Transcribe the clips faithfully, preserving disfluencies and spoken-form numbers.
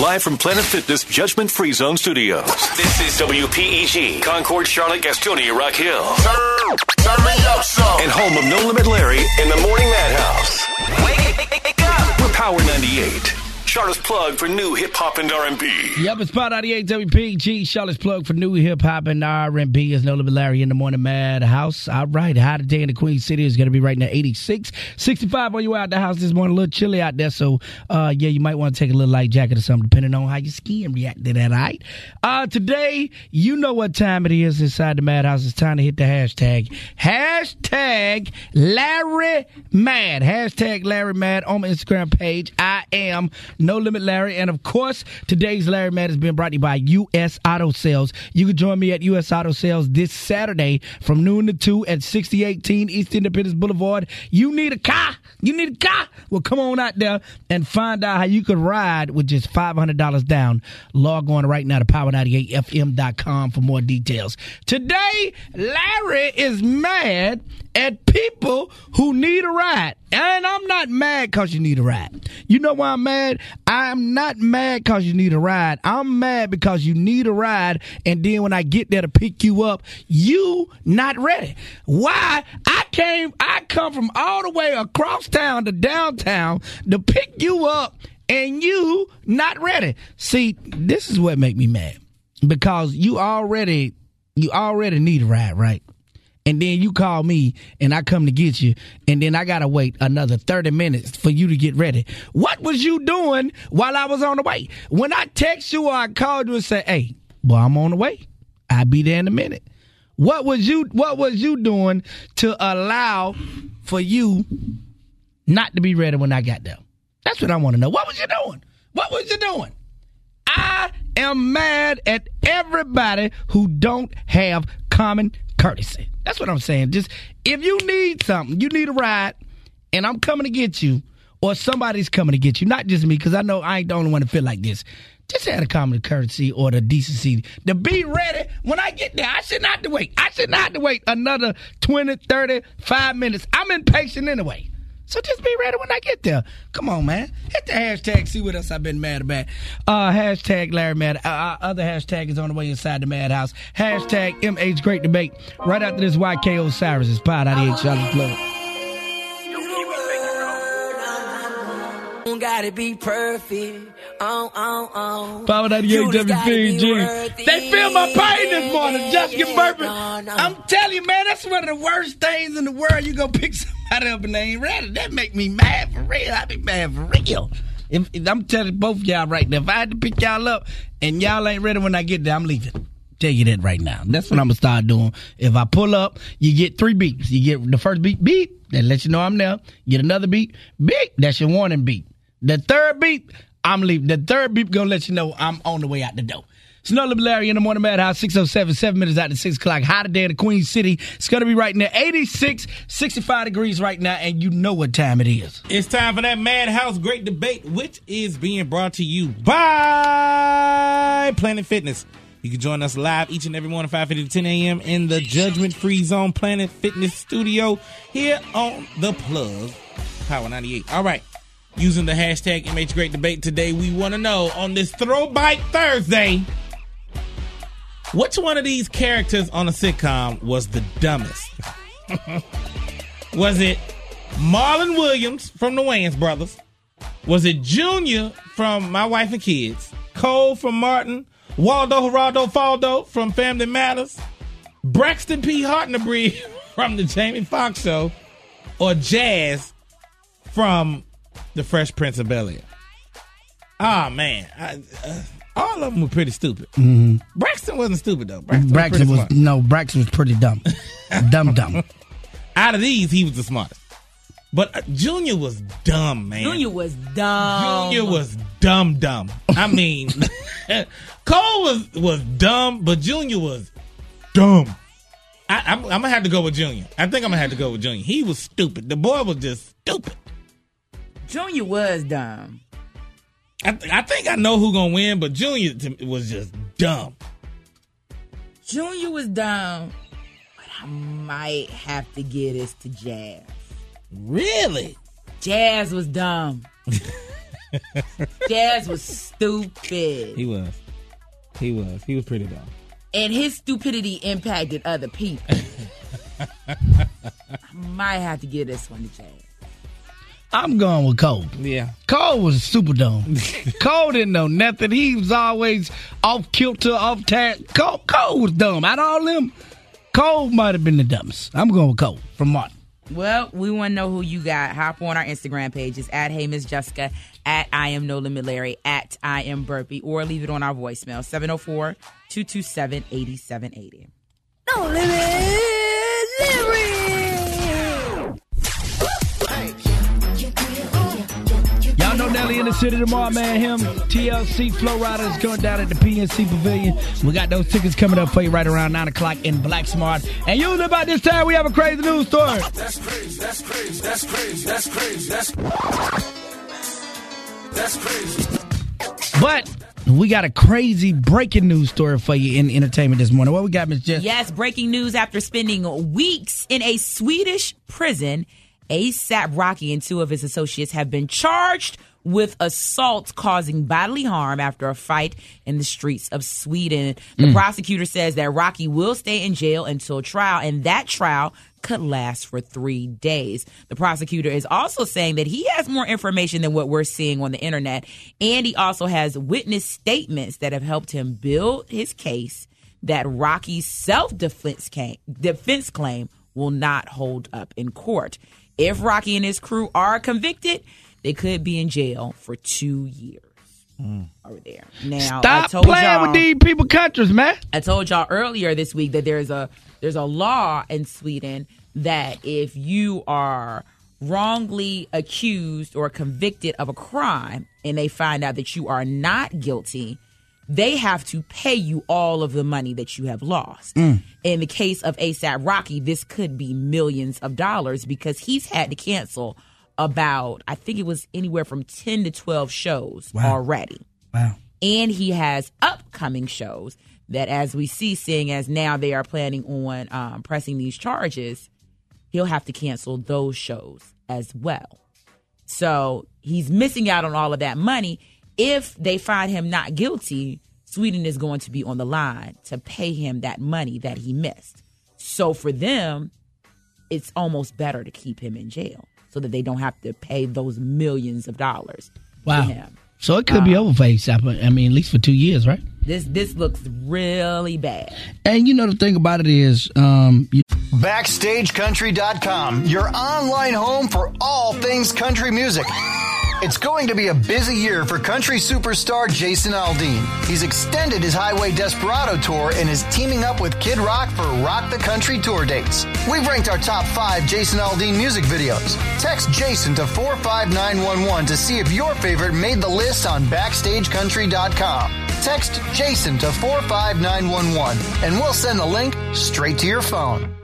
live from Planet Fitness Judgment Free Zone Studios. This is W P E G, Concord, Charlotte, Gastonia, Rock Hill. Turn, turn me up some. And home of No Limit Larry in the Morning Madhouse. Wake, wake, wake up. We're Power ninety-eight. Charlotte's plug for new hip-hop and R and B. Yep, it's Power ninety-eight W P E G. Charlotte's plug for new hip-hop and R and B. It's No Limit Larry in the Morning Madhouse. All right, high today in the Queen City is going to be right now eighty-six. sixty-five on your way out the house this morning. A little chilly out there, so uh, yeah, you might want to take a little light jacket or something, depending on how your skin react to that, all right? Uh, today, you know what time it is inside the Madhouse. It's time to hit the hashtag. Hashtag Larry Mad. Hashtag Larry Mad on my Instagram page. I am No Limit Larry, and of course, today's Larry Mad has been brought to you by U S Auto Sales. You can join me at U S Auto Sales this Saturday from noon to two at sixty eighteen East Independence Boulevard. You need a car? You need a car? Well, come on out there and find out how you could ride with just five hundred dollars down. Log on right now to power ninety-eight F M dot com for more details. Today, Larry is mad at people who need a ride. And I'm not mad because you need a ride. You know why I'm mad? I'm not mad because you need a ride. I'm mad because you need a ride, and then when I get there to pick you up, you not ready. Why? I came, I come from all the way across town to downtown to pick you up, and you not ready. See, this is what make me mad. Because you already, you already need a ride, right? And then you call me and I come to get you, and then I got to wait another thirty minutes for you to get ready. What was you doing while I was on the way? When I text you or I called you and say, hey, boy, I'm on the way. I'll be there in a minute. What was you, what was you doing to allow for you not to be ready when I got there? That's what I want to know. What was you doing? What was you doing? I am mad at everybody who don't have common courtesy. That's what I'm saying. Just if you need something, you need a ride, and I'm coming to get you, or somebody's coming to get you, not just me, because I know I ain't the only one to feel like this. Just have the common courtesy or the decency to be ready when I get there. I shouldn't have to wait. I shouldn't have to wait another twenty, thirty, five minutes. I'm impatient anyway. So just be ready when I get there. Come on, man. Hit the hashtag, see what else I've been mad about. Uh, hashtag Larry Mad. Uh, our other hashtag is on the way inside the Madhouse. Hashtag M H Great Debate. Right after this, Y K Osiris. Power ninety-eight, Charlotte's plug. Don't gotta be perfect. Oh, oh, oh. Power ninety-eight W P E G. They feel my pain this morning. Justin Burpin. No, no. I'm telling you, man, that's one of the worst things in the world. You gonna pick somebody up and they ain't ready. That make me mad for real. I be mad for real. If, if I'm telling both y'all right now, if I had to pick y'all up and y'all ain't ready when I get there, I'm leaving. Tell you that right now. That's what I'm gonna start doing. If I pull up, you get three beeps. You get the first beep, beep, that lets you know I'm there. You get another beep, beep, that's your warning beep. The third beep, I'm leaving. The third beep gonna let you know I'm on the way out the door. It's No Limit Larry in the Morning Madhouse, six oh seven, seven minutes out to six o'clock. High today in the Queen City. It's gonna be right now, eighty-six, sixty-five degrees right now, and you know what time it is. It's time for that Madhouse Great Debate, which is being brought to you by Planet Fitness. You can join us live each and every morning, five fifty to ten a.m. in the Judgment Free Zone Planet Fitness studio here on The Plug, Power ninety-eight. All right. Using the hashtag M H Great Debate today, we want to know on this Throwback Thursday, which one of these characters on a sitcom was the dumbest? Was it Marlon Williams from the Wayans Brothers? Was it Junior from My Wife and Kids? Cole from Martin? Waldo Geraldo Faldo from Family Matters? Braxton P. Hartnebreed from the Jamie Foxx Show? Or Jazz from The Fresh Prince of Bel-Air? Oh, man. I, uh, all of them were pretty stupid. Mm-hmm. Braxton wasn't stupid, though. Braxton, Braxton was, was, no, Braxton was pretty dumb. dumb, dumb. Out of these, he was the smartest. But uh, Junior was dumb, man. Junior was dumb. Junior was dumb, dumb. I mean, Cole was, was dumb, but Junior was dumb. I, I'm, I'm going to have to go with Junior. I think I'm going to have to go with Junior. He was stupid. The boy was just stupid. Junior was dumb. I, th- I think I know who going to win, but Junior to, was just dumb. Junior was dumb, but I might have to give this to Jazz. Really? Jazz was dumb. Jazz was stupid. He was. He was. He was pretty dumb. And his stupidity impacted other people. I might have to give this one to Jazz. I'm going with Cole. Yeah. Cole was super dumb. Cole didn't know nothing. He was always off kilter, off task. Cole, Cole was dumb. Out of all them, Cole might have been the dumbest. I'm going with Cole from Martin. Well, we want to know who you got. Hop on our Instagram pages at Hey Miss Jessica, at I Am No Limit Larry, at I Am Burpee, or leave it on our voicemail, seven oh four, two two seven, eight seven eight zero. No Limit Larry! Y'all know Nelly in the city tomorrow, man. Him, T L C, Flow Rider is going down at the P N C Pavilion. We got those tickets coming up for you right around nine o'clock in Black Smart. And usually about this time, we have a crazy news story. That's crazy, that's crazy, that's crazy, that's crazy, that's That's crazy. But we got a crazy breaking news story for you in entertainment this morning. What we got, Miss Jess? Yes, breaking news after spending weeks in a Swedish prison. ASAP Rocky and two of his associates have been charged with assault causing bodily harm after a fight in the streets of Sweden. The mm. prosecutor says that Rocky will stay in jail until trial, and that trial could last for three days. The prosecutor is also saying that he has more information than what we're seeing on the internet, and he also has witness statements that have helped him build his case that Rocky's self-defense claim, defense claim will not hold up in court. If Rocky and his crew are convicted, they could be in jail for two years. Mm. Over there. Now, Stop I told playing y'all, with these people countries, man. I told y'all earlier this week that there's a there's a law in Sweden that if you are wrongly accused or convicted of a crime and they find out that you are not guilty, they have to pay you all of the money that you have lost. Mm. In the case of ASAP Rocky, this could be millions of dollars because he's had to cancel about, I think it was anywhere from ten to twelve shows wow. already. Wow. And he has upcoming shows that, as we see, seeing as now they are planning on um, pressing these charges, he'll have to cancel those shows as well. So he's missing out on all of that money. If they find him not guilty, Sweden is going to be on the line to pay him that money that he missed. So for them, it's almost better to keep him in jail so that they don't have to pay those millions of dollars wow. to him. So it could uh, be over for ASAP. I mean, at least for two years, right? This this looks really bad. And you know, the thing about it is... Um, you- Backstage Country dot com, your online home for all things country music. It's going to be a busy year for country superstar Jason Aldean. He's extended his Highway Desperado tour and is teaming up with Kid Rock for Rock the Country tour dates. We've ranked our top five Jason Aldean music videos. Text Jason to four five nine one one to see if your favorite made the list on Backstage Country dot com. Text Jason to four five nine one one and we'll send the link straight to your phone.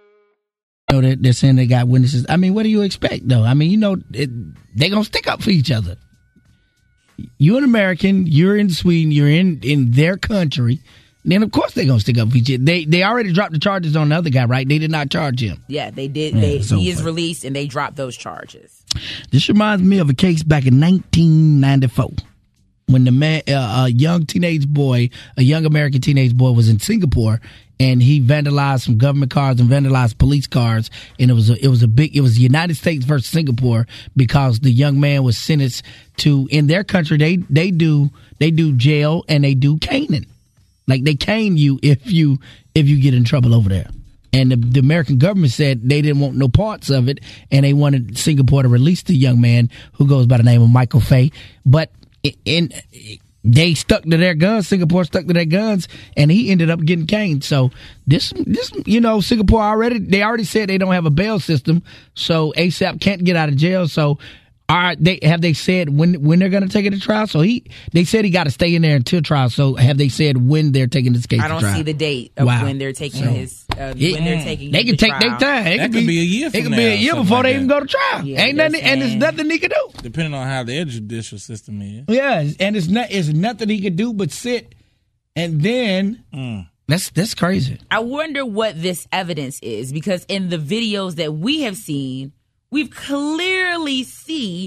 You know, they're saying they got witnesses. I mean, what do you expect, though? I mean, you know, it, they're going to stick up for each other. You're an American. You're in Sweden. You're in, in their country. Then, of course, they're going to stick up for each other. They, they already dropped the charges on the other guy, right? They did not charge him. Yeah, they did. Yeah, they, so he is funny. released, and they dropped those charges. This reminds me of a case back in nineteen ninety-four. When the man, uh, a young teenage boy, a young American teenage boy was in Singapore and he vandalized some government cars and vandalized police cars. And it was a, it was a big, it was the United States versus Singapore because the young man was sentenced to, in their country, they, they do, they do jail and they do caning. Like they cane you if you, if you get in trouble over there. And the, the American government said they didn't want no parts of it. And they wanted Singapore to release the young man who goes by the name of Michael Fay. But in, they stuck to their guns. Singapore stuck to their guns, and he ended up getting caned. So this, this, you know, Singapore already they already said they don't have a bail system, so ASAP can't get out of jail. So, are they have they said when when they're going to take it to trial? So he they said he got to stay in there until trial. So have they said when they're taking this case I don't to trial? see the date of wow. when they're taking so, his uh, it, when they're taking. They him can to take trial. their time. It that could could be, be a year. From it could now, be a year before like they that. even go to trial. Yeah, Ain't nothing, and there's nothing he could do. Depending on how their judicial system is. Yeah, and it's not it's nothing he could do but sit, and then mm. that's that's crazy. I wonder what this evidence is because in the videos that we have seen, we've clearly see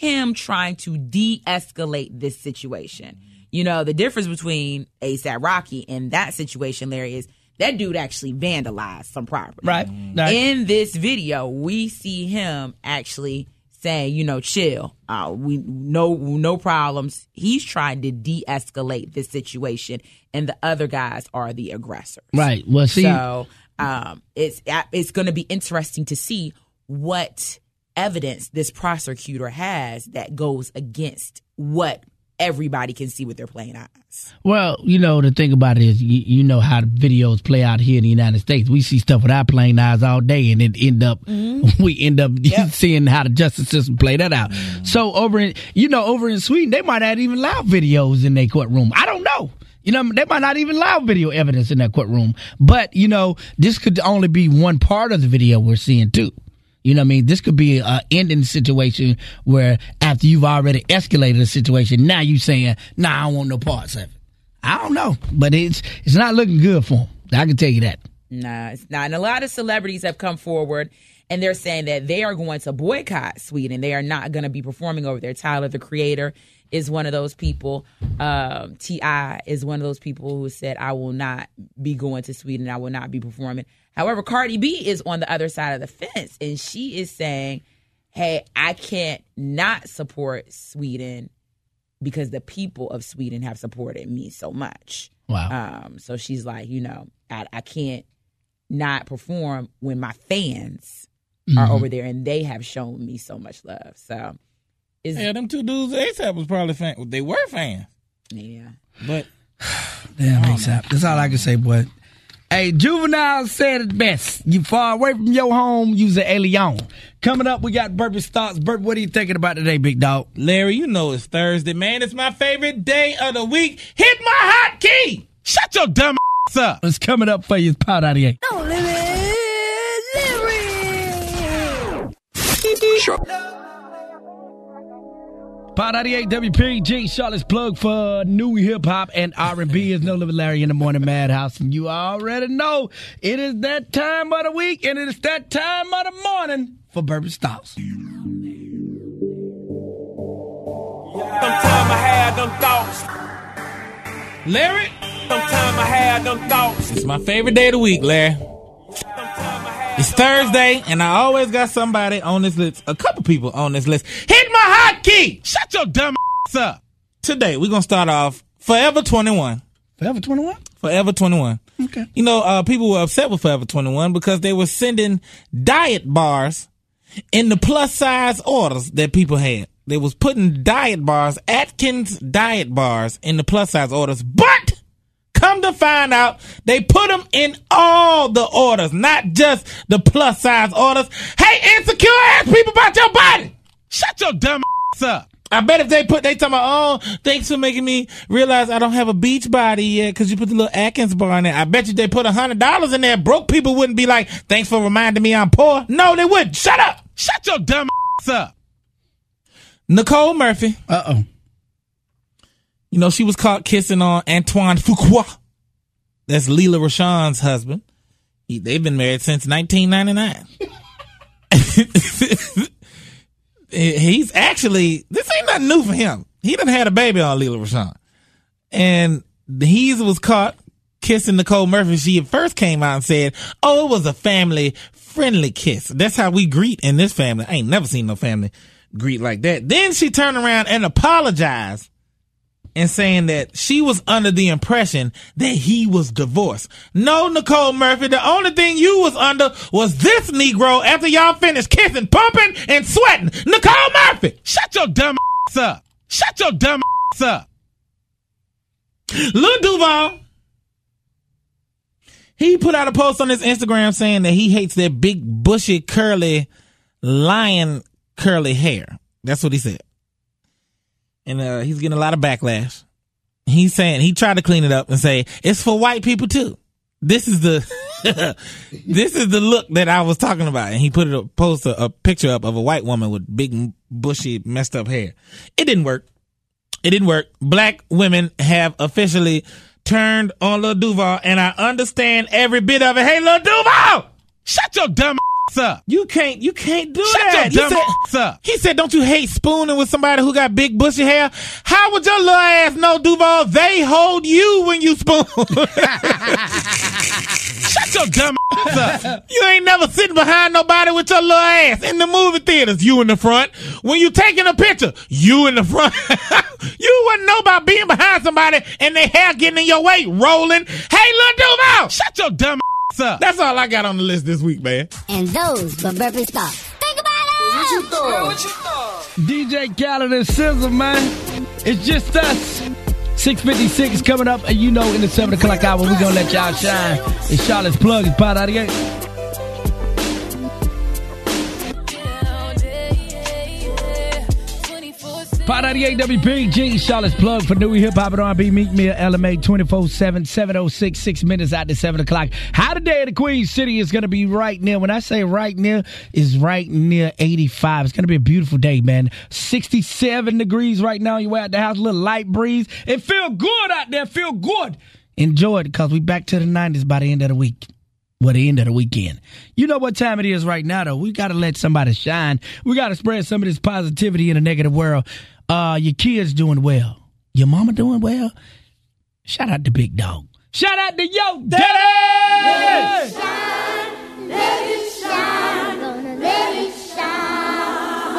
him trying to de-escalate this situation. You know, the difference between ASAP Rocky and that situation, Larry, is that dude actually vandalized some property. Right. right. In this video, we see him actually saying, you know, chill. Uh, we no no problems. He's trying to de-escalate this situation, and the other guys are the aggressors. Right. Well, see, so um, it's it's going to be interesting to see what evidence this prosecutor has that goes against what everybody can see with their plain eyes. Well, you know, the thing about it is, you, you know how the videos play out here in the United States. We see stuff with our plain eyes all day, and it end up, mm-hmm. we end up yep. seeing how the justice system play that out. Mm-hmm. So over in, you know, over in Sweden, they might not even allow videos in their courtroom. I don't know. You know, they might not even allow video evidence in that courtroom. But, you know, this could only be one part of the video we're seeing, too. You know what I mean? This could be an ending situation where after you've already escalated a situation, now you saying, nah, I don't want no parts of it. I don't know, but it's it's not looking good for him. I can tell you that. Nah, it's not. And a lot of celebrities have come forward, and they're saying that they are going to boycott Sweden. They are not going to be performing over there. Tyler, the Creator, is one of those people. Um, T I is one of those people who said, I will not be going to Sweden. I will not be performing. However, Cardi B is on the other side of the fence, and she is saying, hey, I can't not support Sweden because the people of Sweden have supported me so much. Wow. Um, so she's like, you know, I, I can't not perform when my fans mm-hmm. are over there and they have shown me so much love. So, is yeah, them two dudes, ASAP was probably fans. They were fans. Yeah. But, damn, ASAP. That's all I can say, boy. Hey, Juvenile said it best. You far away from your home, use an alien. Coming up, we got Burpee's Thoughts. Burp, what are you thinking about today, big dog? Larry, you know it's Thursday, man. It's my favorite day of the week. Hit my hot key. Shut your dumb ass up. What's coming up for you, Power ninety-eight. No limit, Larry. Sure. Power ninety-eight W P G, Charlotte's plug for new hip-hop and R and B is No Limit Larry in the Morning Madhouse. And you already know it is that time of the week and it is that time of the morning for Burpee's Thoughts. Sometime I had them thoughts. Larry, Sometime I had them thoughts. it's my favorite day of the week, Larry. It's Thursday, and I always got somebody on this list, a couple people on this list. Hit my hot key! Shut your dumb ass up. Today, we're going to start off Forever twenty-one. Forever twenty-one? Forever twenty-one. Okay. You know, uh, people were upset with Forever twenty-one because they were sending diet bars in the plus size orders that people had. They was putting diet bars, Atkins diet bars, in the plus size orders, but come to find out, they put them in all the orders, not just the plus size orders. Hey, insecure ass people about your body, shut your dumb ass up. I bet if they put, they talking about, oh, thanks for making me realize I don't have a beach body yet because you put the little Atkins bar in there. I bet you they put a hundred dollars in there. Broke people wouldn't be like, thanks for reminding me I'm poor. No, they wouldn't. Shut up. Shut your dumb ass up. Nicole Murphy. Uh-oh. You know, she was caught kissing on Antoine Fuqua. That's Lela Rochon's husband. He, they've been married since nineteen ninety-nine. He's actually, this ain't nothing new for him. He done had a baby on Lela Rochon. And he was caught kissing Nicole Murphy. She at first came out and said, oh, it was a family friendly kiss. That's how we greet in this family. I ain't never seen no family greet like that. Then she turned around and apologized and saying that she was under the impression that he was divorced. No, Nicole Murphy, the only thing you was under was this Negro after y'all finished kissing, pumping, and sweating. Nicole Murphy, shut your dumb ass up. Shut your dumb ass up. Lil Duval, he put out a post on his Instagram saying that he hates that big, bushy, curly, lion curly hair. That's what he said. And uh, he's getting a lot of backlash. He's saying, he tried to clean it up and say, it's for white people too. This is the, this is the look that I was talking about. And he put a post a, a picture up of a white woman with big, bushy, messed up hair. It didn't work. It didn't work. Black women have officially turned on Lil Duval, and I understand every bit of it. Hey, Lil Duval! Shut your dumb ass up. You can't, you can't do Shut that. your dumb he, said, up. he said, don't you hate spooning with somebody who got big bushy hair? How would your little ass know, Duval? They hold you when you spoon. Shut your dumb up. You ain't never sitting behind nobody with your little ass in the movie theaters. You in the front. When you taking a picture, you in the front. You wouldn't know about being behind somebody and their hair getting in your way, rolling. Hey, little Duval. Shut your dumb up. That's all I got on the list this week, man. And those were burpee thoughts. Think about it! What you thought? What you thought? D J Khaled and Sizzle, man. It's just us. six fifty-six coming up, and you know in the seven o'clock hour, we're going to let y'all shine. It's Charlotte's Plug. It's Pod ninety-eight. Pod ninety-eight W P G, Charlotte's Plug for new hip hop and R and B. Meek Mill, L M A, twenty-four seven, seven oh six, six minutes after seven o'clock. How today in the Queen City is going to be right near. When I say right near, is right near eighty-five. It's going to be a beautiful day, man. sixty-seven degrees right now. You at the house, a little light breeze. It feel good out there. Feel good. Enjoy it because we back to the nineties by the end of the week. Well, the end of the weekend. You know what time it is right now, though. We got to let somebody shine. We got to spread some of this positivity in a negative world. Uh, your kids doing well. Your mama doing well. Shout out to Big Dog. Shout out to Yo Daddy! Let it shine, let it shine, gonna let it shine.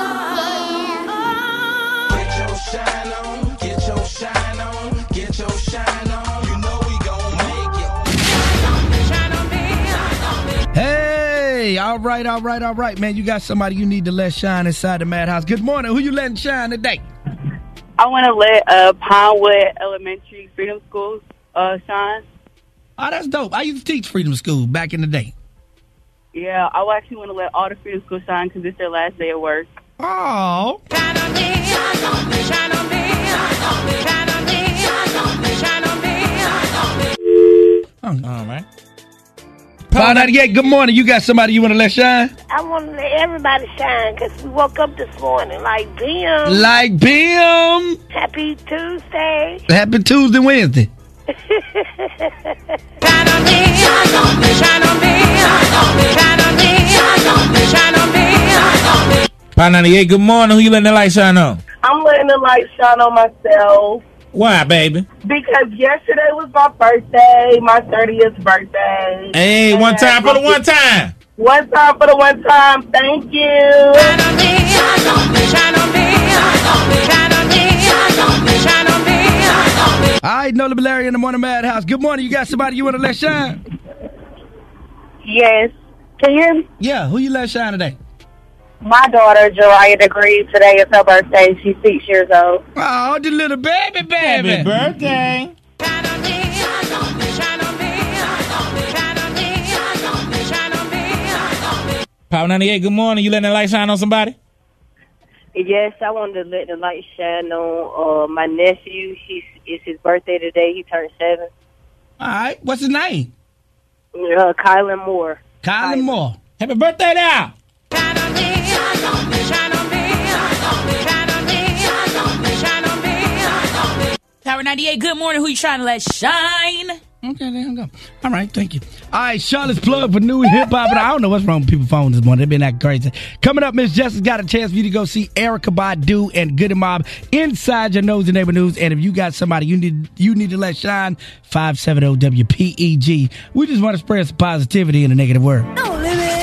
Oh, yeah. Get your shine on, get your shine on, get your shine on. You know we gon' make it. Shine on me, shine on me. Hey, all right, all right, all right, man. You got somebody you need to let shine inside the Madhouse. Good morning. Who you letting shine today? I want to let uh, Pinewood Elementary Freedom School uh, shine. Oh, that's dope. I used to teach Freedom School back in the day. Yeah, I actually want to let all the Freedom School shine because it's their last day of work. Oh. Shine on me, shine on me, shine on me, shine on me, shine on me, shine on me, shine on me, shine on me. All right. Pod ninety-eight, good morning. You got somebody you want to let shine? I want to let everybody shine because we woke up this morning like Bim. Like Bim. Happy Tuesday. Happy Tuesday, Wednesday. Shine on me, shine on me, shine on me, shine on me, shine on me, shine on me, shine on me, shine on me. Pod ninety-eight, good morning. Who you letting the light shine on? I'm letting the light shine on myself Why, baby? because yesterday was my birthday, my thirtieth birthday. Hey, one time for the one time. One time for the one time. Thank you. Shine on me, shine on me, shine on me, shine on me, shine on me, shine on me, shine on me, shine on me. All right, Nola Larry in the Morning Madhouse. Good morning. You got somebody you want to let shine? Yes. Can you hear me? Yeah, who you let shine today? My daughter, Jariah Degree, today is her birthday. She's six years old. Oh, the little baby, baby. Happy birthday. Shine on me, shine on me, shine on me, shine on me, shine on me, shine on me, shine on me, shine on me. Pod ninety-eight, good morning. You letting the light shine on somebody? Yes, I wanted to let the light shine on uh, my nephew. He's, it's his birthday today. He turned seven. All right, what's his name? Uh, Kylan Moore. Kylan Moore. Happy birthday now. Shine on me, shine on me, shine on me, shine on me, shine on me, shine on me, shine on me, shine on me. Power ninety-eight, good morning. Who you trying to let shine? Okay, there you go. All right, thank you. All right, Charlotte's Plug for new hip hop. And I don't know what's wrong with people's phones this morning. They've been acting crazy. Coming up, Miss Jessica's got a chance for you to go see Erykah Badu and Goody Mob inside your Nosy Neighbor News. And if you got somebody you need you need to let shine, five seventy W P E G. We just want to spread some positivity in a negative world. no limit, lyrics.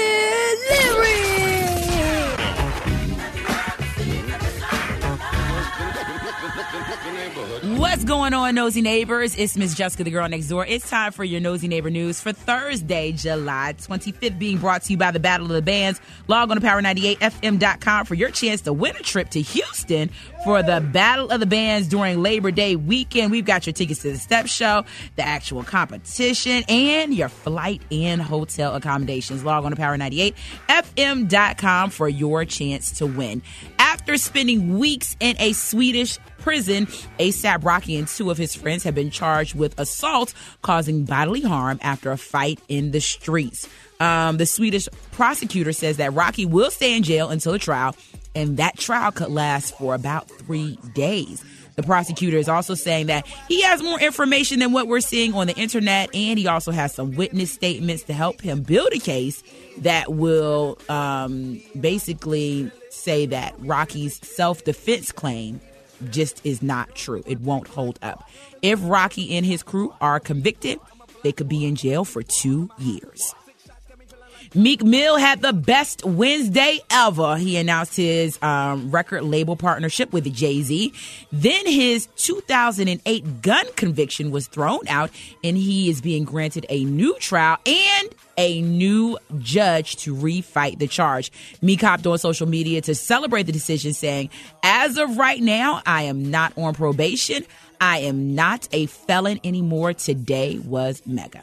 What's going on, Nosy Neighbors? It's Miss Jessica, the girl next door. It's time for your Nosy Neighbor News for Thursday, July twenty-fifth, being brought to you by the Battle of the Bands. Log on to power ninety-eight F M dot com for your chance to win a trip to Houston for the Battle of the Bands during Labor Day weekend. We've got your tickets to the step show, the actual competition, and your flight and hotel accommodations. Log on to power ninety-eight F M dot com for your chance to win. After spending weeks in a Swedish prison, A$AP Rocky and two of his friends have been charged with assault causing bodily harm after a fight in the streets. Um, the Swedish prosecutor says that Rocky will stay in jail until a trial, and that trial could last for about three days. The prosecutor is also saying that he has more information than what we're seeing on the internet, and he also has some witness statements to help him build a case that will um, basically say that Rocky's self-defense claim just is not true. It won't hold up. If Rocky and his crew are convicted, they could be in jail for two years. Meek Mill had the best Wednesday ever. He announced his um, record label partnership with Jay-Z. Then his two thousand eight gun conviction was thrown out, and he is being granted a new trial and a new judge to refight the charge. Meek hopped on social media to celebrate the decision, saying, "As of right now, I am not on probation. I am not a felon anymore. Today was mega."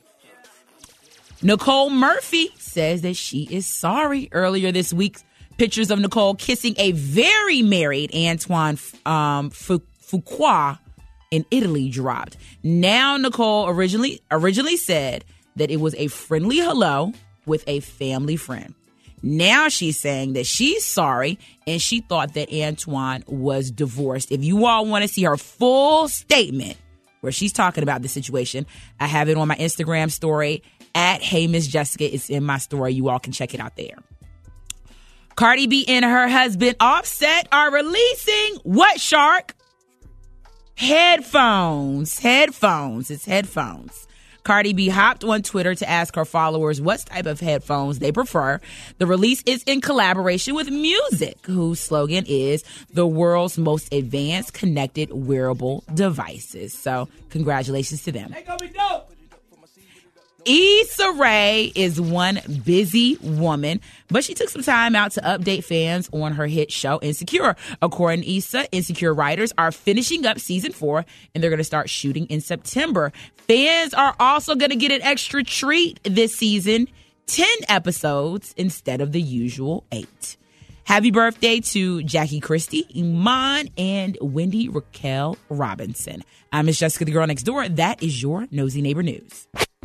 Nicole Murphy says that she is sorry. Earlier this week, pictures of Nicole kissing a very married Antoine um, Fuqua in Italy dropped. Now, Nicole originally originally said that it was a friendly hello with a family friend. Now she's saying that she's sorry and she thought that Antoine was divorced. If you all want to see her full statement where she's talking about the situation, I have it on my Instagram story at Hey Miss Jessica. It's in my story. You all can check it out there. Cardi B and her husband Offset are releasing what, Shark? Headphones. Headphones. It's headphones. Cardi B hopped on Twitter to ask her followers what type of headphones they prefer. The release is in collaboration with Music, whose slogan is the world's most advanced connected wearable devices. So congratulations to them. They gonna be dope. Issa Rae is one busy woman, but she took some time out to update fans on her hit show Insecure. According to Issa, Insecure writers are finishing up season four, and they're going to start shooting in September. Fans are also going to get an extra treat this season, ten episodes instead of the usual eight. Happy birthday to Jackie Christie, Iman, and Wendy Raquel Robinson. I'm Miss Jessica, the girl next door. That is your Nosy Neighbor News.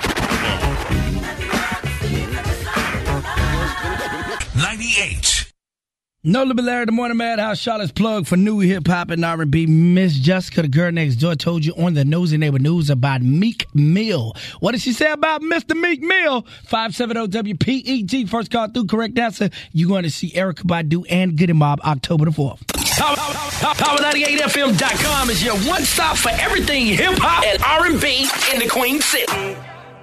ninety-eight. No Limit Larry, the Morning Madhouse, Charlotte's plug for new hip hop and R and B. Miss Jessica, the girl next door, told you on the Nosy Neighbor News about Meek Mill. What did she say about Mister Meek Mill? five seven zero W P E G. First call through, correct answer. You're going to see Erykah Badu and Goody Mob October the fourth. Power ninety-eight F M dot com is your one stop for everything hip hop and R and B in the Queen City.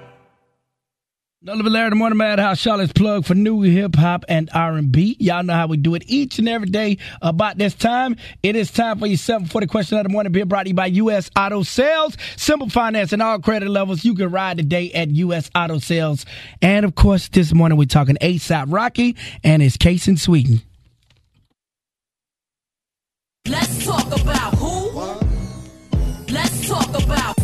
No Limit Larry, the Morning Madhouse, Charlotte's plug for new hip hop and R and B. Y'all know how we do it each and every day about this time. It is time for your seven forty question of the morning, being brought to you by U S Auto Sales. Simple finance and all credit levels. You can ride today at U S Auto Sales. And of course, this morning we're talking A$AP Rocky and his case in Sweden. Let's talk about who? Let's talk about.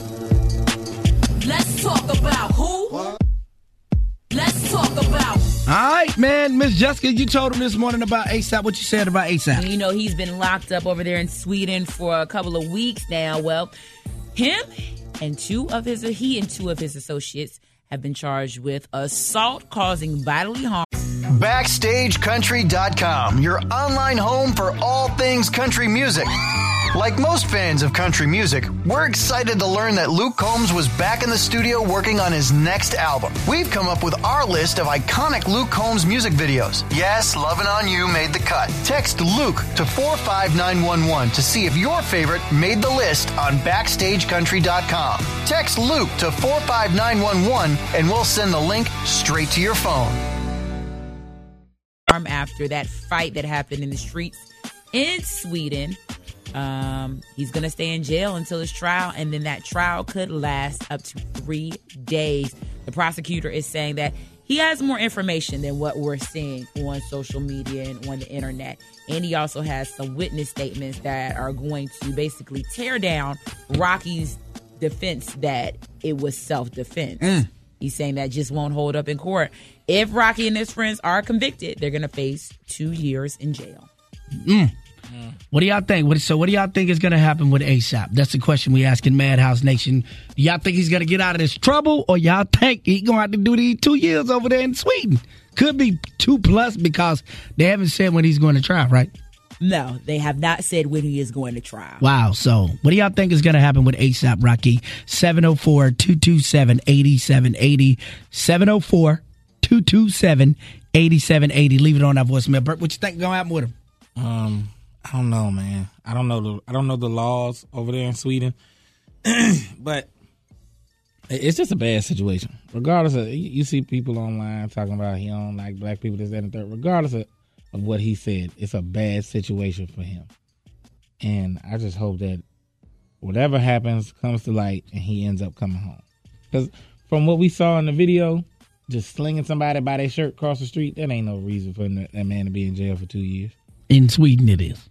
Let's talk about who? Let's talk about. All right, man. Miss Jessica, you told him this morning about A$AP. What you said about A$AP? You know, he's been locked up over there in Sweden for a couple of weeks now. Well, him and two of his, he and two of his associates have been charged with assault causing bodily harm. Backstage Country dot com, your online home for all things country music. Like most fans of country music, we're excited to learn that Luke Combs was back in the studio working on his next album. We've come up with our list of iconic Luke Combs music videos. Yes, Lovin' On You made the cut. Text Luke to four five nine one one to see if your favorite made the list on Backstage Country dot com. Text Luke to four five nine one one and we'll send the link straight to your phone. After that fight that happened in the streets in Sweden. Um, he's going to stay in jail until his trial, and then that trial could last up to three days. The prosecutor is saying that he has more information than what we're seeing on social media and on the internet. And he also has some witness statements that are going to basically tear down Rocky's defense that it was self-defense. Mm. He's saying that just won't hold up in court. If Rocky and his friends are convicted, they're going to face two years in jail. Mm. What do y'all think? What, so what do y'all think is going to happen with A$AP? That's the question we ask in Madhouse Nation. Do y'all think he's going to get out of this trouble, or y'all think he's going to have to do these two years over there in Sweden? Could be two plus because they haven't said when he's going to trial, right? No, they have not said when he is going to trial. Wow. So what do y'all think is going to happen with ASAP Rocky? seven oh four, two two seven, eight seven eight oh. seven oh four, two two seven, eight seven eight oh. Leave it on that voicemail. Bert, what you think going to happen with him? Um, I don't know, man. I don't know the I don't know the laws over there in Sweden, but it's just a bad situation. Regardless of, you see people online talking about he don't like black people, this, that, and third. Regardless of, of what he said, it's a bad situation for him. And I just hope that whatever happens comes to light and he ends up coming home. Because from what we saw in the video, just slinging somebody by their shirt across the street, that ain't no reason for that man to be in jail for two years. In Sweden, it is.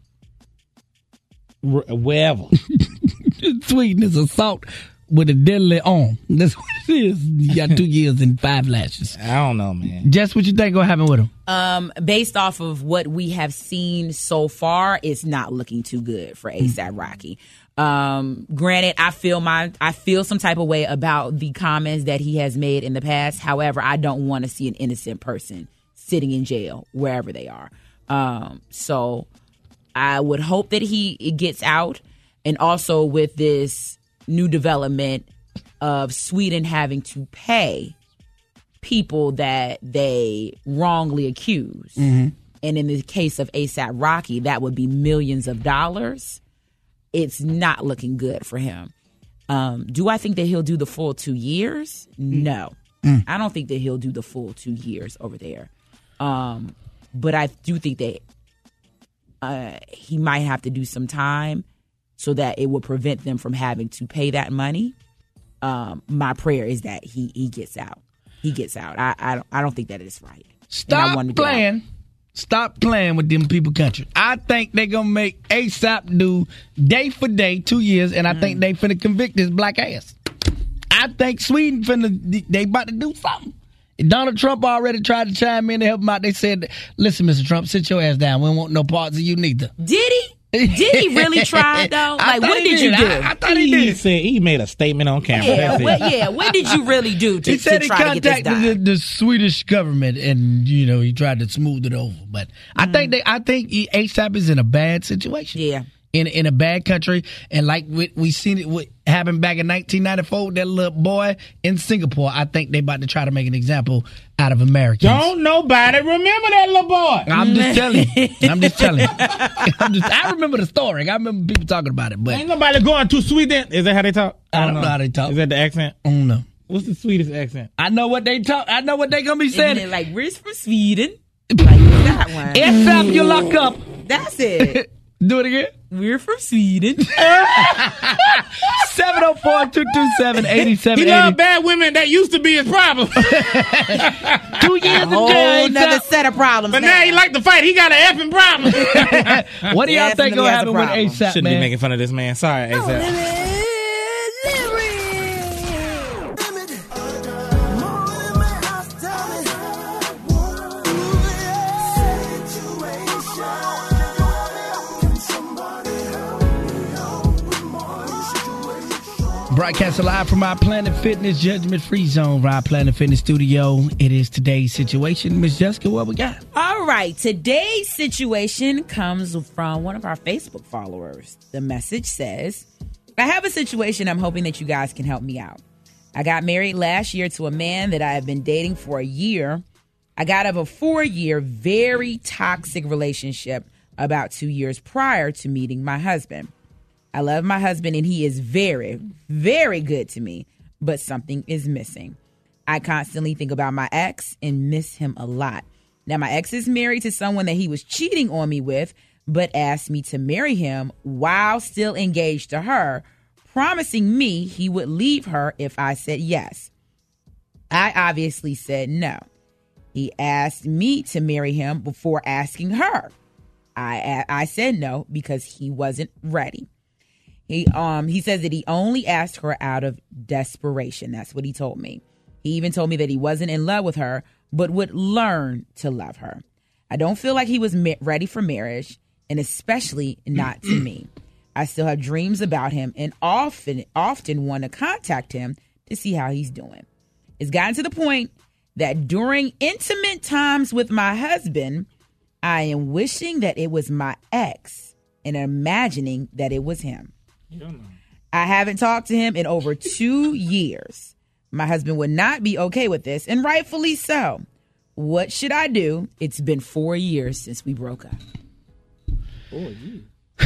R- wherever. Sweden is assault with a deadly arm. That's what it is. You got two years and five lashes. I don't know, man. Jess, what you think gonna happen with him? Um, based off of what we have seen so far, it's not looking too good for ASAP Rocky. Um, granted, I feel my I feel some type of way about the comments that he has made in the past. However, I don't want to see an innocent person sitting in jail wherever they are. Um, so I would hope that he gets out, and also with this new development of Sweden having to pay people that they wrongly accuse. Mm-hmm. And in the case of ASAP Rocky, that would be millions of dollars. It's not looking good for him. Um, do I think that he'll do the full two years? No. Mm. I don't think that he'll do the full two years over there. Um, but I do think that uh, he might have to do some time so that it will prevent them from having to pay that money. Um, my prayer is that he, he gets out. He gets out. I I don't, I don't think that is right. Stop playing. Stop playing with them people country. I think they're going to make ASAP do day for day, two years, and I mm. think they finna convict his black ass. I think Sweden finna, they about to do something. Donald Trump already tried to chime in to help him out. They said, listen, Mister Trump, sit your ass down. We don't want no parts of you neither. Did he? Did he really try, though? Like, what did, did you do? I, I thought he, he did. Said he made a statement on camera. Yeah, what, yeah. What did you really do to, he said to try he to get this done? He contacted the, the Swedish government, and you know he tried to smooth it over. But mm. I think they, I think ASAP is in a bad situation. Yeah. In in a bad country, and like we, we seen it what happened back in nineteen ninety-four, that little boy in Singapore. I think they about to try to make an example out of Americans. Don't nobody remember that little boy. I'm just telling you. I'm just telling you. I'm just, I remember the story. I remember people talking about it. But ain't nobody going to Sweden. Is that how they talk? I don't, I don't know. know how they talk. Is that the accent? I don't know. What's the Swedish accent? I know what they talk. I know what they gonna be saying. Isn't it like we're from Sweden. Like that one. ASAP, you lock up. That's it. Do it again. We're from Sweden. seven oh four, two two seven, eight seven eight oh. He love bad women. That used to be his problem. Two years in jail. Whole another set of problems. But now, now he like to fight. He got an effing problem. What do y'all think gonna happen with ASAP, Shouldn't man? be making fun of this man. Sorry, ASAP. Broadcasting live from our Planet Fitness Judgment Free Zone, our Planet Fitness studio. It is today's situation. Miss Jessica, what we got? All right. Today's situation comes from one of our Facebook followers. The message says, I have a situation. I'm hoping that you guys can help me out. I got married last year to a man that I have been dating for a year. I got out of a four-year, very toxic relationship about two years prior to meeting my husband. I love my husband, and he is very, very good to me, but something is missing. I constantly think about my ex and miss him a lot. Now, my ex is married to someone that he was cheating on me with, but asked me to marry him while still engaged to her, promising me he would leave her if I said yes. I obviously said no. He asked me to marry him before asking her. I I said no because he wasn't ready. He um he says that he only asked her out of desperation. That's what he told me. He even told me that he wasn't in love with her, but would learn to love her. I don't feel like he was ma- ready for marriage, and especially not to me. I still have dreams about him and often often want to contact him to see how he's doing. It's gotten to the point that during intimate times with my husband, I am wishing that it was my ex and imagining that it was him. I haven't talked to him in over two years. My husband would not be okay with this, and rightfully so. What should I do? It's been four years since we broke up. Four years.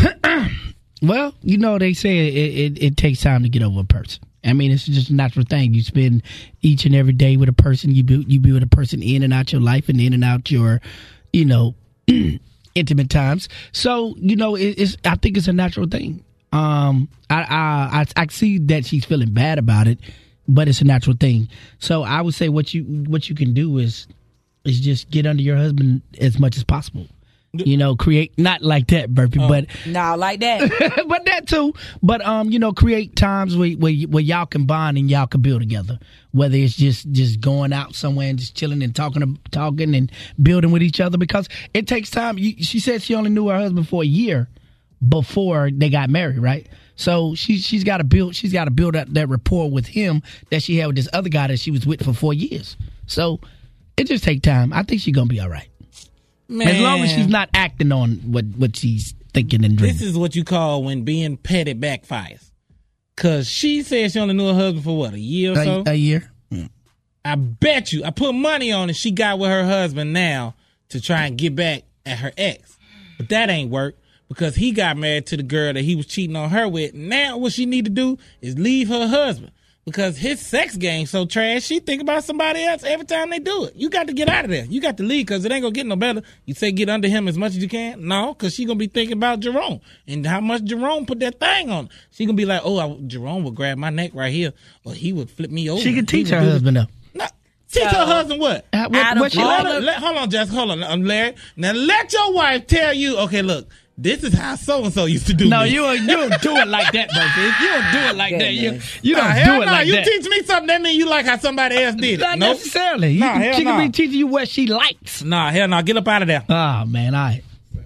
Well, you know, they say it, it, it takes time to get over a person. I mean, it's just a natural thing. You spend each and every day with a person. You be, you be with a person in and out your life and in and out your, you know, intimate times. So, you know, it, it's I think it's a natural thing. Um, I, I I I see that she's feeling bad about it, but it's a natural thing. So I would say what you what you can do is is just get under your husband as much as possible. You know, create not like that, Burpee, Oh. but Not like that. but that too. But um, you know, create times where where, where y'all can bond and y'all can build together. Whether it's just just going out somewhere and just chilling and talking talking and building with each other, because it takes time. You, she said she only knew her husband for a year before they got married, right? So she she's got to build she's got to build up that rapport with him that she had with this other guy that she was with for four years. So it just take time. I think she's gonna be all right. Man, As long as she's not acting on what, what she's thinking and dreaming. This is what you call when being petty backfires. Because she said she only knew her husband for what, a year or a, so? a year. Yeah. I bet you, I put money on it, she got with her husband now to try and get back at her ex. But that ain't work because he got married to the girl that he was cheating on her with. Now what she need to do is leave her husband. Because his sex game so trash, she think about somebody else every time they do it. You got to get out of there. You got to leave because it ain't going to get no better. You say get under him as much as you can? No, because she going to be thinking about Jerome and how much Jerome put that thing on. She going to be like, oh, I, Jerome would grab my neck right here or he would flip me over. She can He teach would her do husband this. though. No, teach So, her husband what? Uh, what, out what of she all like? of- Let- hold on, Jess. Hold on. I'm Larry. Now let your wife tell you, okay, look, this is how so-and-so used to do No, me. you don't, you don't do it like that, Burpee. You don't do it like that. You, Goodness. you Nah, don't hell do it nah, like you that. teach me something, that means you like how somebody else did it. Not Nope. necessarily. You Nah, can- hell she nah. can be teaching you what she likes. Nah, hell no. Get up out of there. Oh, man, I.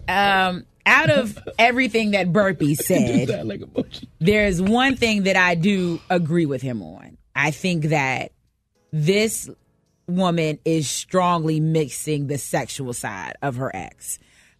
Um, out of everything that Burpee said, like a motion. there's one thing that I do agree with him on. I think that this woman is strongly mixing the sexual side of her ex.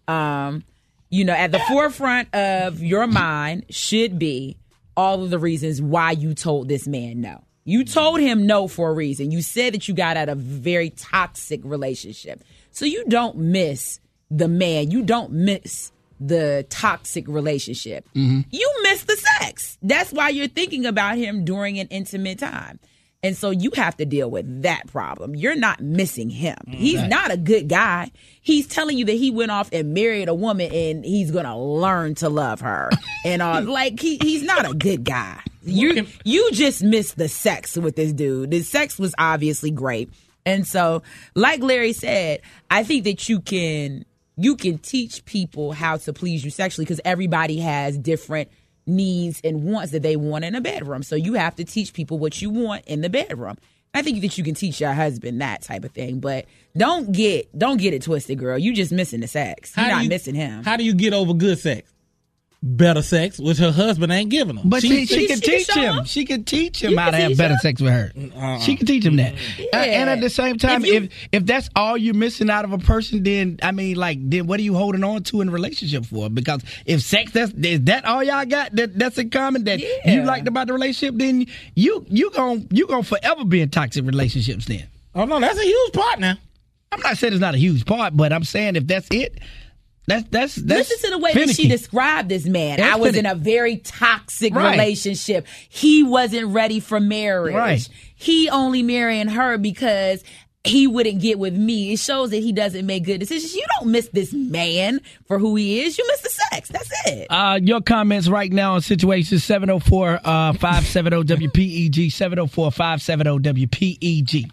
Um, you know, at the forefront of your mind should be all of the reasons why you told this man no. You told him no for a reason. You said that you got out of a very toxic relationship. So you don't miss the man. You don't miss the toxic relationship. You miss the sex. That's why you're thinking about him during an intimate time. And so you have to deal with that problem. You're not missing him. He's not a good guy. He's telling you that he went off and married a woman and he's going to learn to love her. And all like he he's not a good guy. You you just missed the sex with this dude. The sex was obviously great. And so, like Larry said, I think that you can you can teach people how to please you sexually because everybody has different needs and wants that they want in a bedroom. So you have to teach people what you want in the bedroom. I think that you can teach your husband that type of thing, but don't get don't get it twisted, girl. You just missing the sex. You're How do not you- missing him. How do you get over good sex? Better sex, which her husband ain't giving her. But she, she, she- can she can teach show him. him. She can teach him You how can to have teach better him. sex with her. Uh-uh. She can teach him that. Yeah. And at the same time, If you- if if that's all you're missing out of a person, then I mean, like, then what are you holding on to in a relationship for? Because if sex, that's is that all y'all got that that's in common that Yeah. you liked about the relationship, then you you gon' you gonna forever be in toxic relationships. Then Oh no, that's a huge part now. I'm not saying it's not a huge part, but I'm saying if that's it, that's that's that's Listen to the way that she finicky. described this man. That's I was finicky. in a very toxic Right. relationship. He wasn't ready for marriage. Right. He only marrying her because he wouldn't get with me. It shows that he doesn't make good decisions. You don't miss this man for who he is. You miss the sex. That's it. Uh, your comments right now on situation seven oh four, five seven oh, W P E G, seven oh four, five seven oh, W P E G.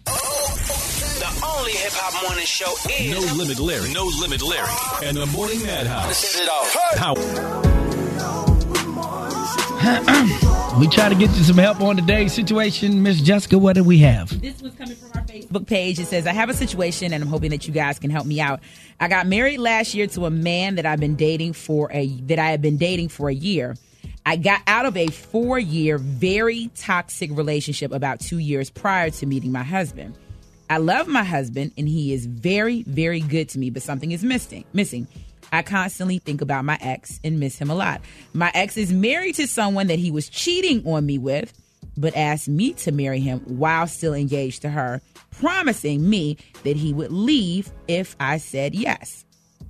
The only hip hop morning show is No Limit Larry. No Limit Larry. And the Morning Madhouse. Set it off. We try to get you some help on today's situation. Miss Jessica, what do we have? This was coming from our Facebook page. It says, I have a situation and I'm hoping that you guys can help me out. I got married last year to a man that I've been dating for a that I have been dating for a year. I got out of a four-year, very toxic relationship about two years prior to meeting my husband. I love my husband, and he is very, very good to me, but something is missing. Missing. I constantly think about my ex and miss him a lot. My ex is married to someone that he was cheating on me with, but asked me to marry him while still engaged to her, promising me that he would leave if I said yes.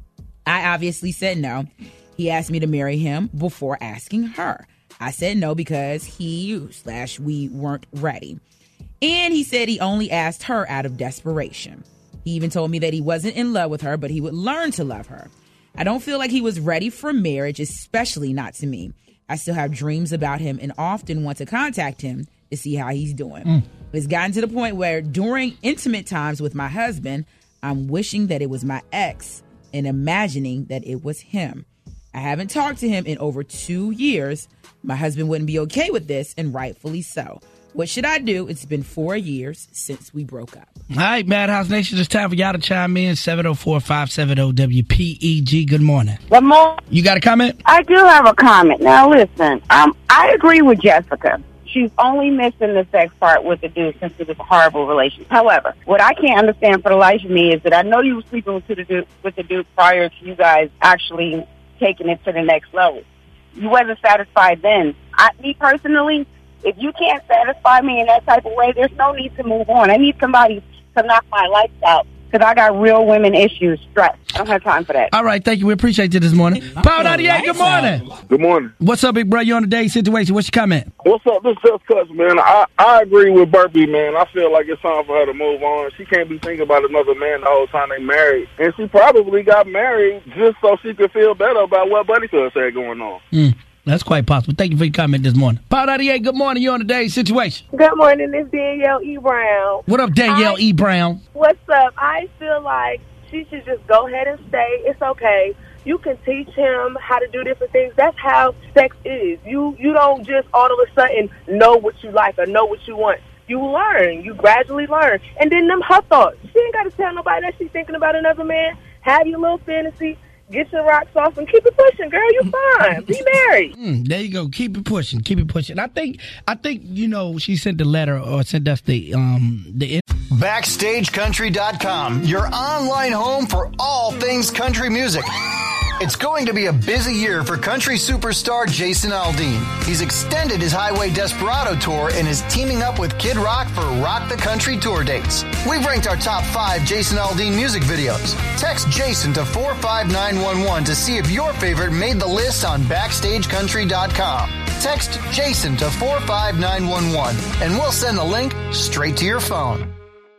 I obviously said no. He asked me to marry him before asking her. I said no because he slash we weren't ready. And he said he only asked her out of desperation. He even told me that he wasn't in love with her, but he would learn to love her. I don't feel like he was ready for marriage, especially not to me. I still have dreams about him and often want to contact him to see how he's doing. Mm. It's gotten to the point where during intimate times with my husband, I'm wishing that it was my ex and imagining that it was him. I haven't talked to him in over two years. My husband wouldn't be okay with this, and rightfully so. What should I do? It's been four years since we broke up. All right, Madhouse Nation, it's time for y'all to chime in. seven oh four, five seven oh, W P E G. Good morning. Good morning. You got a comment? I do have a comment. Now, listen, um, I agree with Jessica. She's only missing the sex part with the dude since it was a horrible relationship. However, what I can't understand for the life of me is that I know you were sleeping with the dude, with the dude prior to you guys actually taking it to the next level. You wasn't satisfied then. I, me personally, if you can't satisfy me in that type of way, there's no need to move on. I need somebody to knock my lights out because I got real women issues, stress. I don't have time for that. All right, thank you. We appreciate you this morning. Power ninety-eight, good morning. Good morning. What's up, big bro? You on the day situation. What's your comment? What's up? This is Just Cuts, man. I, I agree with Burpee, man. I feel like it's time for her to move on. She can't be thinking about another man the whole time they married. And she probably got married just so she could feel better about what Buddy Cuz had going on. Mm. That's quite possible. Thank you for your comment this morning. Power ninety-eight, good morning. You on the day situation. Good morning. It's Danielle E. Brown. What up, Danielle I, E. Brown? What's up? I feel like she should just go ahead and stay. It's okay. You can teach him how to do different things. That's how sex is. You you don't just all of a sudden know what you like or know what you want. You learn. You gradually learn. And then them her thoughts. She ain't got to tell nobody that she's thinking about another man. Have your little fantasy. Get your rocks off and keep it pushing, girl. You fine. Be married. Mm, there you go. Keep it pushing. Keep it pushing. I think, I think you know, she sent the letter or sent us the um the. Backstage Country dot com, your online home for all things country music. It's going to be a busy year for country superstar Jason Aldean. He's extended his Highway Desperado tour and is teaming up with Kid Rock for Rock the Country tour dates. We've ranked our top five Jason Aldean music videos. Text Jason to four five nine one one to see if your favorite made the list on Backstage Country dot com. Text Jason to four five nine one one and we'll send the link straight to your phone.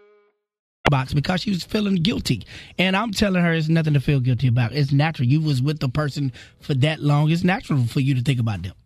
Box because she was feeling guilty, and I'm telling her it's nothing to feel guilty about. It's natural. You was with the person for that long. It's natural for you to think about them.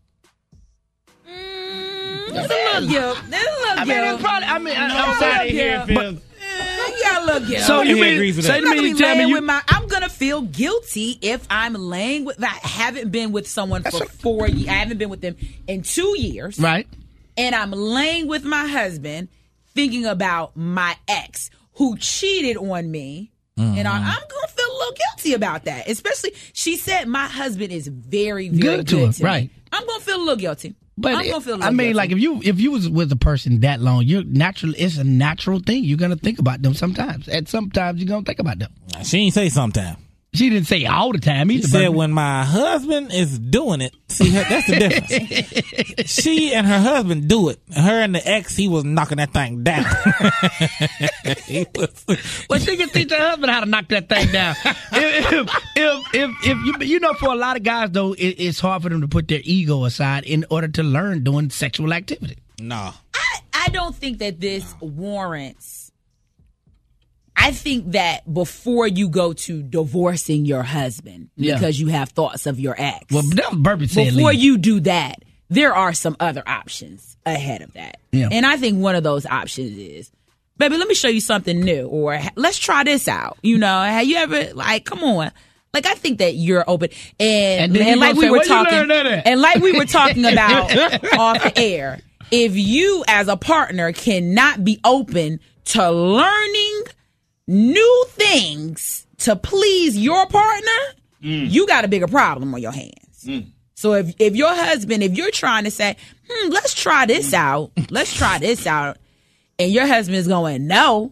Mm, there's a little guilt. There's a little I guilt. mean, it's probably. I mean, No, I'm sorry to hear, but, Phil. Uh, you got a little guilt. So you mean, agrees with say that. to I'm me, gonna be tell me laying you. with my. I'm gonna feel guilty if I'm laying with. I haven't been with someone for That's four years. I haven't been with them in two years. Right. And I'm laying with my husband, thinking about my ex who cheated on me. Mm-hmm. And I, I'm gonna feel a little guilty about that. Especially, she said my husband is very, very Good good, to her, to right. me. I'm gonna feel a little guilty. But I'm gonna feel a little I mean, guilty. like if you if you was with a person that long, you're natural. It's a natural thing. You're gonna think about them sometimes, and sometimes you're gonna think about them. She ain't say sometime. She didn't say all the time. She Either, said but- when my husband is doing it. See, her, that's the difference. She and her husband do it. Her and the ex, he was knocking that thing down. He was, well, she can teach her husband how to knock that thing down. if, if, if, if, if you, you know, for a lot of guys though, it, it's hard for them to put their ego aside in order to learn doing sexual activity. no. I, I don't think that this warrants. I think that before you go to divorcing your husband Yeah. because you have thoughts of your ex, Well, that was Burpee said. before leave. you do that, there are some other options ahead of that. Yeah. And I think one of those options is, baby, let me show you something new, or let's try this out. You know, have you ever, like, come on. Like, I think that you're open. And, And then and you like gonna we say, were "Where you talking, learn that at?" and like we were talking about off the air, if you as a partner cannot be open to learning new things to please your partner, mm. you got a bigger problem on your hands. Mm. So if if your husband, if you're trying to say, hmm, let's try this out, let's try this out, and your husband is going, no,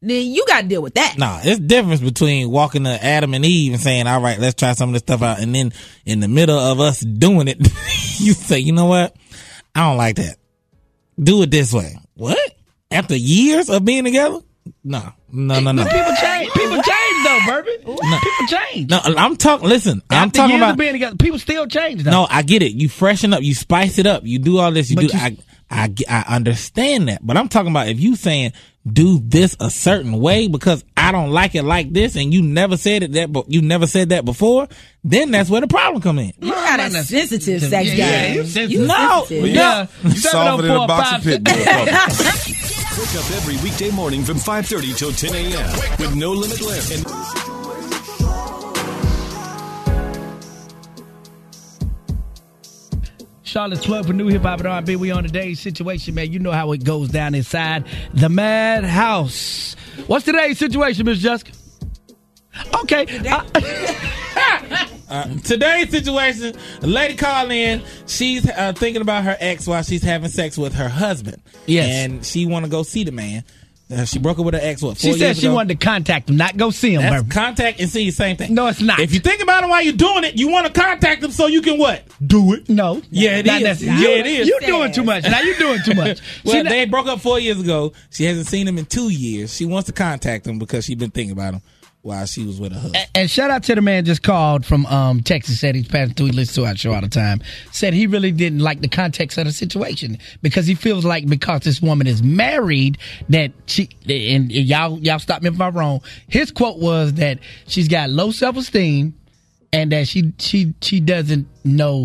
then you got to deal with that. Nah, it's difference between walking to Adam and Eve and saying, all right, let's try some of this stuff out. And then in the middle of us doing it, you say, you know what? I don't like that. Do it this way. What? After years of being together? No, no, no, no. But people change. People change though, Bourbon. No. People change. No, I'm talking, listen, I'm After talking years about. of being together, people still change though. No, I get it. You freshen up, you spice it up, you do all this, you But do. you- I, I, get- I understand that, but I'm talking about if you saying do this a certain way because I don't like it like this, and you never said it that, but you never said that before, then that's where the problem come in. You got a sensitive sex Yeah, guy. yeah, you sensitive. You No, sensitive. Yeah, You solve it in a box of pit bull. Wake up every weekday morning from five thirty till ten a.m. with No Limit Larry. And Charlotte's plug for new hip hop and R and B. We on today's situation, man. You know how it goes down inside the Madhouse. What's today's situation, Miss Jessica? Okay. Uh, Uh, today's situation, a lady called in. She's uh, thinking about her ex while she's having sex with her husband. Yes. And she want to go see the man. Uh, she broke up with her ex, what, four she years said she ago? wanted to contact him, not go see him. That's Bourbon. contact and see, same thing. No, it's not. If you think about it while you're doing it, you want to contact them so you can what? Do it. No. Yeah, it Not is. necessarily. Yeah, You- it is. You doing too much. Now you doing too much. Well, See, they broke up four years ago. She hasn't seen him in two years. She wants to contact him because she's been thinking about him while she was with her husband. And shout out to the man just called from um, Texas, said he's passing through, he listens to our show all the time, said he really didn't like the context of the situation because he feels like because this woman is married that she, and y'all y'all stop me if I'm wrong, his quote was that she's got low self-esteem and that she she she doesn't know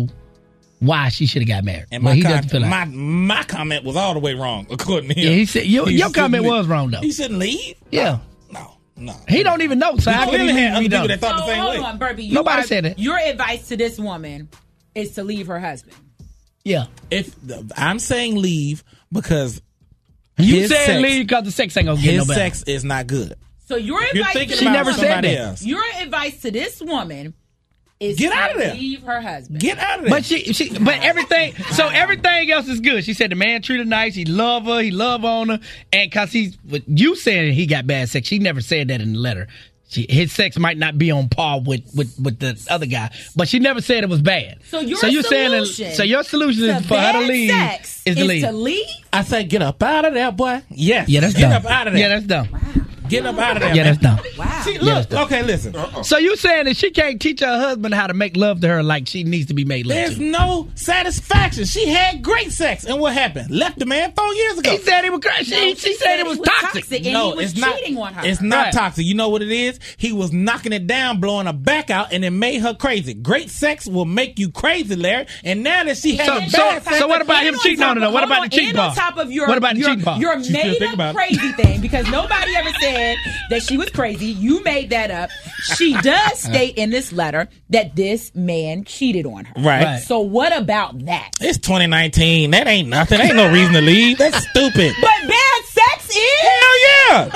why she should have got married. And Well, my, he con- doesn't feel like my my comment was all the way wrong, according to him. Yeah, he said your, He your shouldn't comment leave. was wrong though. He shouldn't leave? Yeah. No, no. He don't even know, so We how could he clearly had leave? other We people that don't. thought the So same hold way. on, Burby. You Nobody are- said that. Your advice to this woman is to leave her husband. Yeah. If I'm saying leave because You his said sex, leave because the sex ain't gonna get his no better. sex is not good. So your If you're advice thinking to about never said somebody that. else, your advice to this woman is Get to out of there. leave her husband. get out of there. But she, she, but everything, so everything else is good. She said the man treated her nice, he love her, he love on her, and cause he's, with you saying he got bad sex, she never said that in the letter. She, his sex might not be on par with, with, with the other guy, but she never said it was bad. So your you're saying, solution that, so your solution to is for her to bad leave, sex is to is leave. to leave? I say get up out of there, boy. Yes. Yeah, that's get dumb. up out of there. Yeah, that's dumb. Get up out of there. Yeah, man. that's dumb. Wow. See, Yeah, look, that's dumb. okay, listen. So you saying that she can't teach her husband how to make love to her like she needs to be made love There's to? no satisfaction. She had great sex, and what happened? Left the man four years ago. He said he was crazy. No, she, she she said it was he was toxic. toxic. And no, he was it's not. cheating on her. It's not Right. toxic. You know what it is? He was knocking it down, blowing her back out, and it made her crazy. Great sex will make you crazy, Larry. And now that she has So- a so- bad sex, so what about him And on cheating top on her, though? of- What hold about on, the cheating and on part? top of your, What about the your, cheating part? your She still made think up about it. crazy thing, because nobody ever said that she was crazy. You made that up. She does state in this letter that this man cheated on her. Right. Right. So what about that? It's twenty nineteen. That ain't nothing. Ain't no reason to leave. That's stupid. But bad sex is? Hell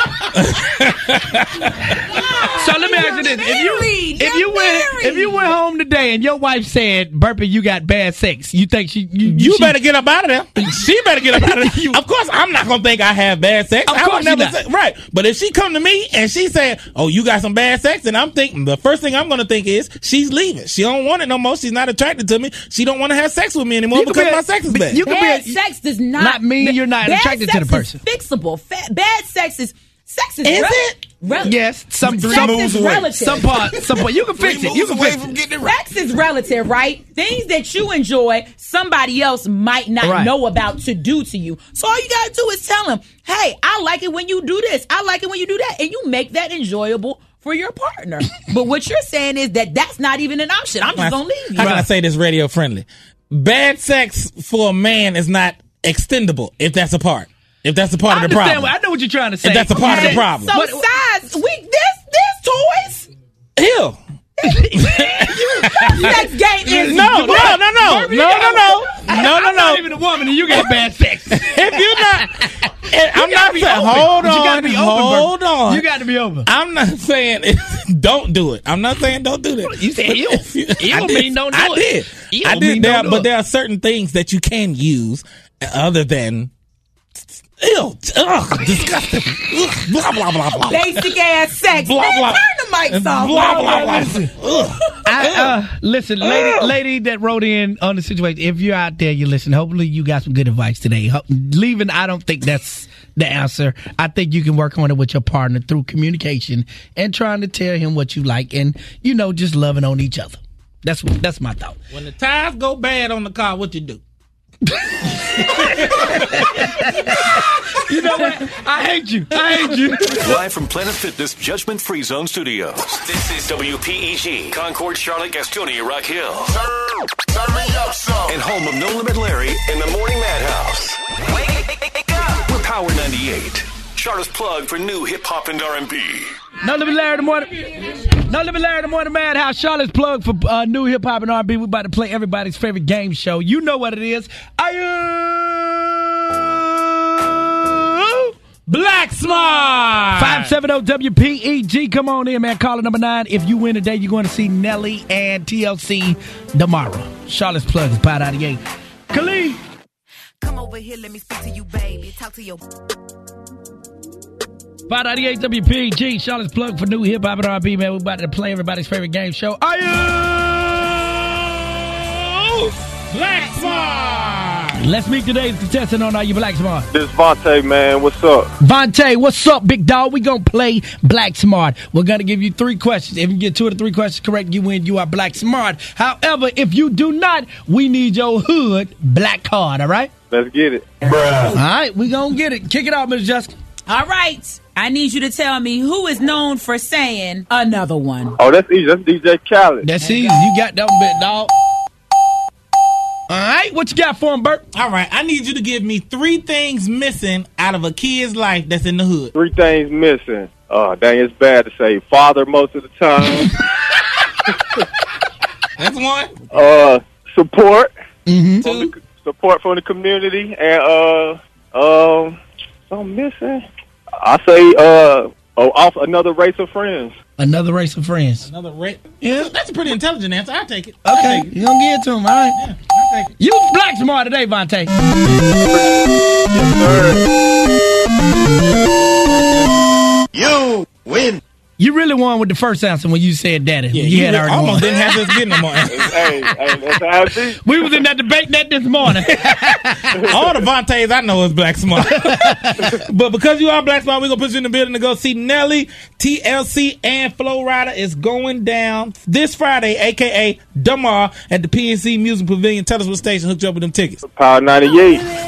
yeah. So let me ask you this: if you married. if You're you went married. if you went home today and your wife said, "Burpee, you got bad sex," you think she you, You she- better get up out of there. She better get up out of there. Of course, I'm not gonna think I have bad sex. Of I course would you never not. say right. But if she come to me and she said, "Oh, you got some bad sex," then I'm thinking the first thing I'm gonna think is she's leaving. She don't want it no more. She's not attracted to me. She don't want to have sex with me anymore You could because be a- my sex is bad. you could be Bad a- sex does not not mean you're not bad attracted to sex the person. Is fixable. Fa- bad sex is sex is Is rel- it? rel- Yes, some Sex some is relative. some part some part you can fix it. You can fix it. getting it right. Sex is relative, right? Things that you enjoy, somebody else might not Right. know about to do to you. So all you gotta do is tell them, "Hey, I like it when you do this. I like it when you do that," and you make that enjoyable for your partner. But what you're saying is that that's not even an option. I'm just gonna leave How you. can I say this radio friendly? Bad sex for a man is not extendable if that's a part. If that's a part I of the understand. problem. What, I know what you're trying to say. If that's a part of the Okay? problem. So What- size, we this this toys. Ew. Sex game is No, no, no, no, no, no, no, no, no, I'm no, not no. even a woman and you got bad sex. If you're not, I'm gotta not be saying. open. Hold But you gotta on, be open, hold Burp. on. You got to be open. I'm not saying don't do it. I'm not saying don't do that. You said But ew. if you- Ew I did. mean don't do I it. did. Ew I mean did. There, don't do but it. there are certain things that you can use other than Ew, ugh, disgusting. Ugh, blah, blah, blah, blah. Basic ass sex. Blah, Man, blah. turn the mics off. Blah, blah, blah. Ugh. I, uh, listen, lady, lady that wrote in on the situation, if you're out there, you listen, hopefully you got some good advice today. Ho- Leaving, I don't think that's the answer. I think you can work on it with your partner through communication and trying to tell him what you like and, you know, just loving on each other. That's that's my thought. When the tires go bad on the car, what you do? You know what? I hate you. I hate you. Live from Planet Fitness Judgment Free Zone Studios. This is W P E G, Concord, Charlotte, Gastonia, Rock Hill. Turn, turn me up some. And home of No Limit Larry in the Morning Madhouse. Wake up. We're Power ninety-eight. Charlotte's plug for new hip hop and R and B. No Limit Larry in the morning. No Limit Larry in the morning Madhouse. Charlotte's plug for uh, new hip hop and R and B. We're about to play everybody's favorite game show. You know what it is. Are you Black Smart? five seven zero W P E G. Come on in, man. Caller number nine. If you win today, you're going to see Nelly and T L C tomorrow. Charlotte's plug is Power ninety-eight. Khalid. Come over here, let me speak to you, baby. Talk to your... Power ninety-eight W P E G. Charlotte's plug for new hip hop and R and B, man. We're about to play everybody's favorite game show. Are you Black Smart? Let's meet today's contestant on Are You Black Smart? This Vontae, man. What's up? Vontae, what's up, big dog? We gonna play Black Smart. We're gonna give you three questions. If you get two of the three questions correct, you win. You are Black Smart. However, if you do not, we need your hood black card, all right? Let's get it. Bruh. All right, we gonna get it. Kick it off, Miss Jessica. All right. I need you to tell me who is known for saying another one. Oh, that's easy. That's D J Khaled. That's easy. You got that bit, dog. All right, what you got for him, Bert? All right, I need you to give me three things missing out of a kid's life that's in the hood. Three things missing. Oh, dang, it's bad to say father most of the time. That's one. Uh, support. Mm-hmm. From the, support from the community. And, uh, um, something missing. I say, uh, oh, off another race of friends. Another race of friends. Another race. Yeah. That's a pretty intelligent answer. I'll take it. Okay, Take it. you gonna give it to him, all right? Yeah, I'll take it. You Black Smart today, Vontae. You win. You really won with the first answer when you said daddy. Yeah, you, you had really already almost won. didn't have this getting no more. Hey, hey, that's how it be. We was in that debate net this morning. All the Vontaes I know is Black Smart. But because you are Black Smart, we're going to put you in the building to go see Nelly, T L C, and Flo Rida. Is going down this Friday, a k a tomorrow, at the P N C Music Pavilion. Tell us what station hooked you up with them tickets. Power ninety-eight.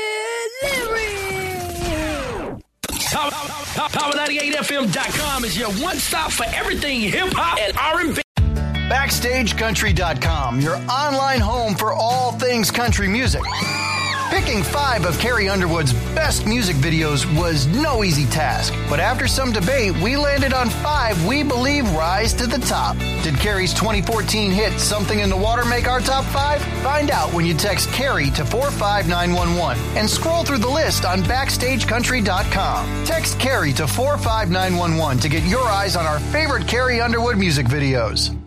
Power ninety-eight F M dot com is your one stop for everything hip hop and R and B. Backstage Country dot com, your online home for all things country music. Picking five of Carrie Underwood's best music videos was no easy task, but after some debate, we landed on five we believe rise to the top. Did Carrie's twenty fourteen hit Something in the Water make our top five? Find out when you text Carrie to four five nine one one and scroll through the list on Backstage Country dot com. Text Carrie to four five nine one one to get your eyes on our favorite Carrie Underwood music videos.